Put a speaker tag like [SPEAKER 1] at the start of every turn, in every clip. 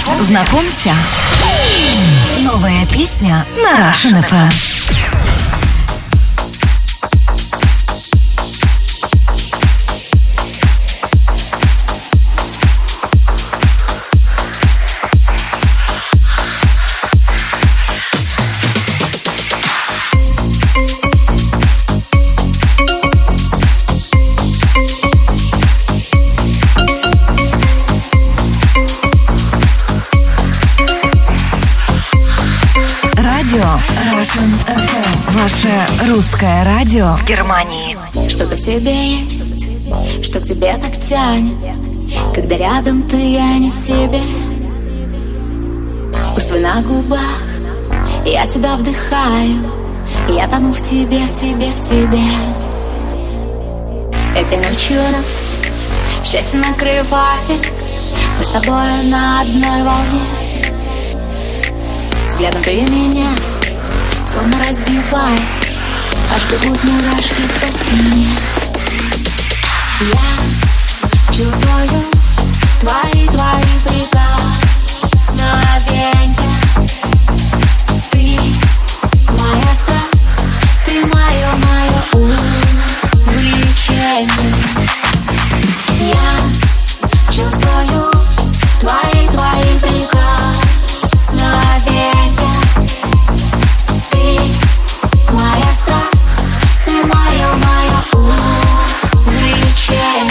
[SPEAKER 1] Знакомься. Новая песня на Russian FM. Russian FM. Ваше русское радио в Германии.
[SPEAKER 2] Что-то в тебе есть, что к тебе так тянет, когда рядом ты, я не в себе. Вкус твой на губах, я тебя вдыхаю, я тону в тебе, в тебе, в тебе. Этой ночью нас счастье накрывает, мы с тобой на одной волне. Взглядом ты меня словно раздеваешь, аж бегут мурашки по спине. Я чувствую твои прикосновения. Ты моя страсть, ты мое увлечение. Я чувствую твои прикосновения. Моя страсть, ты мое увлечение.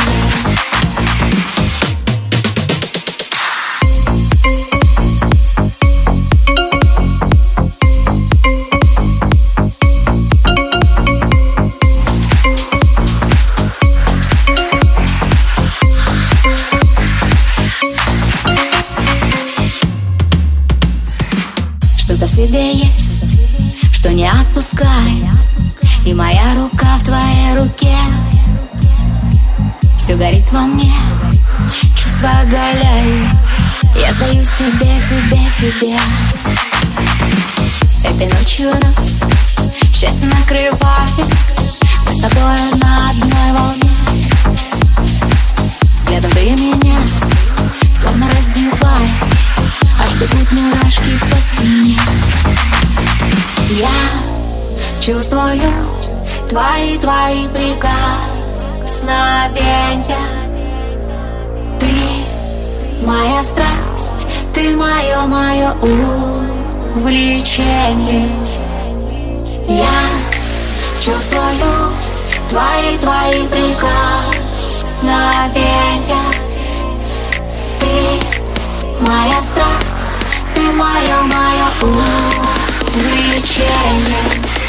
[SPEAKER 2] Что-то в тебе есть, что не отпускает, и моя рука в твоей руке. Все горит во мне, чувства оголяю, я сдаюсь тебе, тебе, тебе. Этой ночью нас счастье накрывает, мы с тобой на одной волне. Взглядом ты меня словно раздеваешь, аж бегут мурашки по спине. Я чувствую твои прикосновения. Ты моя страсть, ты мое увлечение. Я чувствую твои прикосновения. Ты моя страсть, ты мое увлечение.